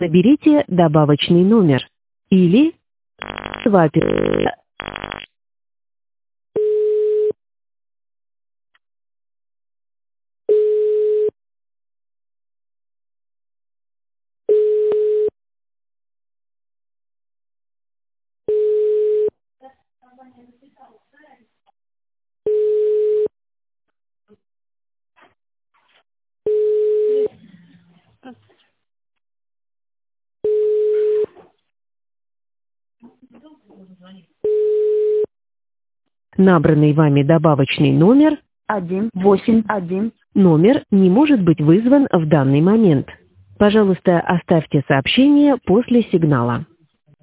Наберите добавочный номер или набранный вами добавочный номер 181. номер не может быть вызван в данный момент. Пожалуйста, оставьте сообщение после сигнала.